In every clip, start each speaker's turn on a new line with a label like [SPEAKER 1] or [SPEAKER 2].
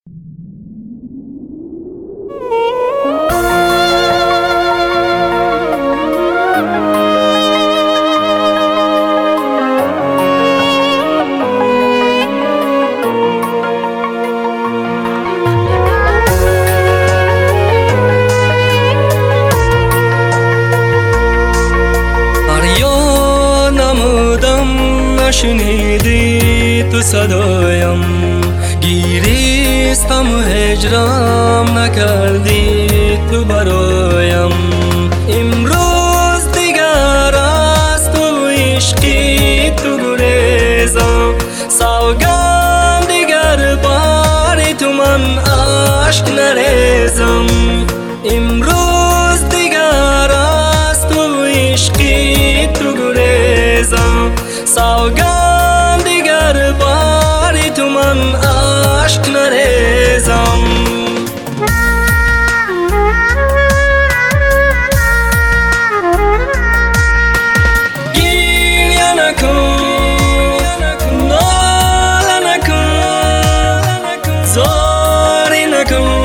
[SPEAKER 1] نشنیدی تو صدایم، گریستم هجرم نکردی تو برایم. امروز دیگر از تو عشقی تو گریزم، سوگند دیگر باری تو من عشق نریزم. امروز دیگر از تو عشقی تو گریزم، سوگند دیگر باری تو من عشق نریزم. گریه نکن، ناله نکن، زاری نکن،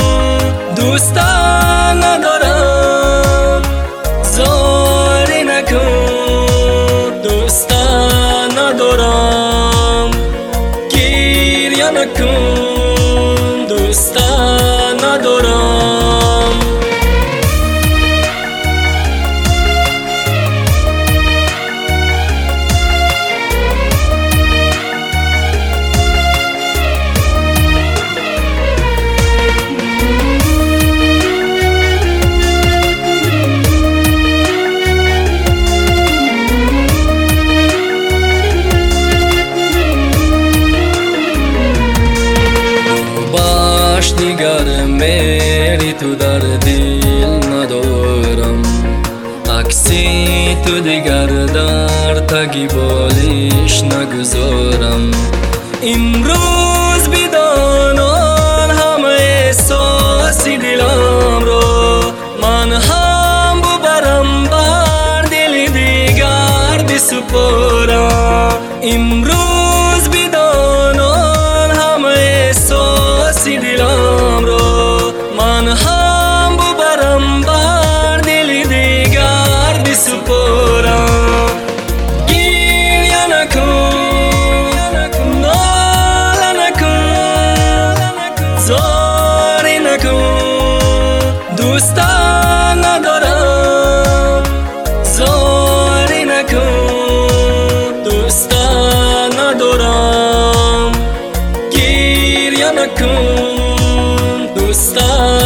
[SPEAKER 1] دوستان ندارم. زاری نکن، دوستان ندارم. گریه نکن، دوستان ندارم. دیگر میری تو در دل ندارم، عکسی تو دیگر در تگی بالش نگذارم. امروز بدانان همه احساسی دلم را، من هم ببرم بر دل دیگر بسپارم. امروز بدانان همه احساسی دلم را، من هم ببرم بر دل دیگر بسپارم. گریه نکن، ناله نکن، زاری نکن، دوستان ندارم. زاری نکن، دوستان ندارم. گریه نکن، دوستان